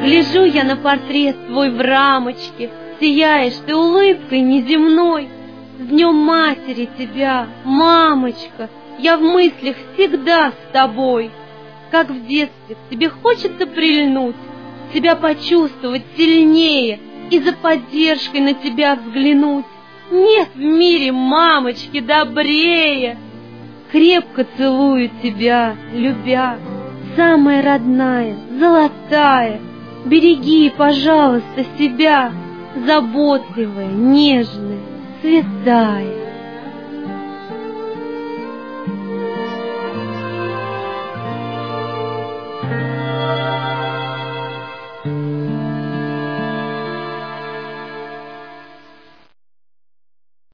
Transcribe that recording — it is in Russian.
Гляжу я на портрет твой в рамочке, сияешь ты улыбкой неземной. С Днем Матери тебя, мамочка, я в мыслях всегда с тобой. Как в детстве к тебе хочется прильнуть, тебя почувствовать сильнее и за поддержкой на тебя взглянуть. Нет в мире мамочки добрее. Крепко целую тебя, любя, самая родная, золотая. Береги, пожалуйста, себя, заботливая, нежная, святая.